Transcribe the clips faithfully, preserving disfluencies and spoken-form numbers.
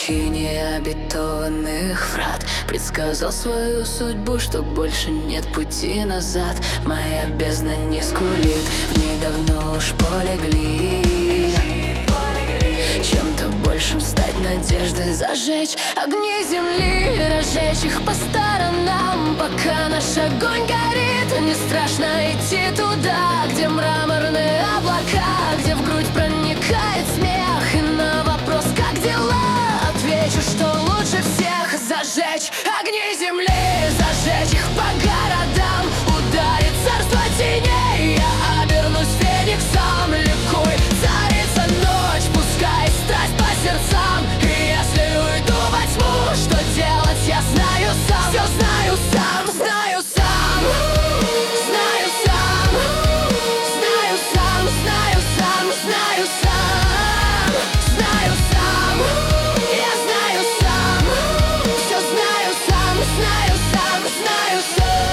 пучине обетованных врат предсказал свою судьбу, что больше нет пути назад. Моя бездна не скулит, в ней давно уж полегли. Чем-то большим стать, надеждой зажечь огни земли, разжечь их по сторонам, пока наш огонь горит. Не страшно идти туда, где мраморные облака, где в грудь проникает смех. И на вопрос «как дела?» отвечу, что лучше всех зажечь огни земли, зажечь их по городам. Ударит царство теней, я обернусь фениксом, ликуй, царица ночь, пускай страсть по сердцам. И если уйду во тьму, что делать я знаю сам. Все знаю сам, знаю сам, знаю сам, знаю сам, знаю сам, знаю сам, знаю сам, я знаю сам, все знаю сам, знаю сам, знаю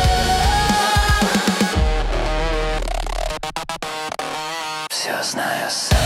сам, все знаю сам.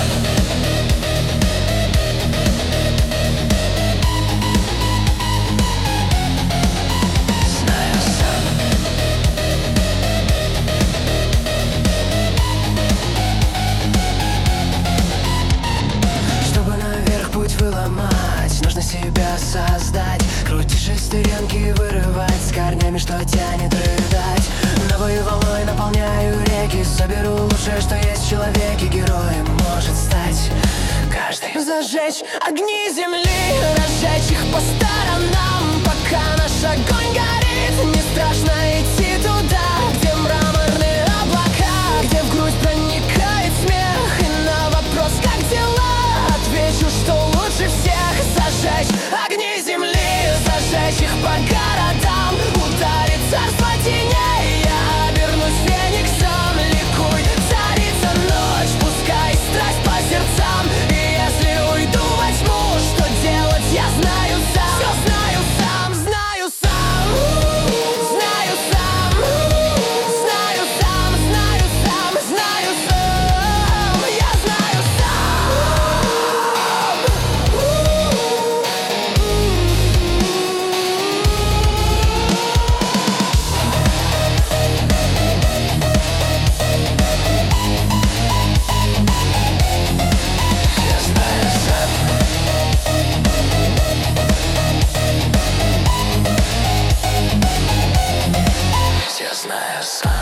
Нужно себя создать, крутить шестеренки, вырывать с корнями, что тянет рыдать. Новой волной наполняю реки, соберу лучшее, что есть в человеке. Героем может стать каждый. Зажечь огни земли, разжечь их по сторонам, пока наш огонь горит. Не страшно идти туда, где мраморные облака, где в грудь проникает смех. И на вопрос «как дела?» отвечу, что лучше всех зажечь огни земли, зажечь их по городам. Ударит царство теней, я обернусь фениксом, ликуй, царица ночь, пускай страсть по сердцам. И если уйду во тьму, что делать я знаю сам. Все знаю сам, знаю сам, знаю сам, знаю сам, знаю сам, знаю сам, я знаю сам. Все знаю сам.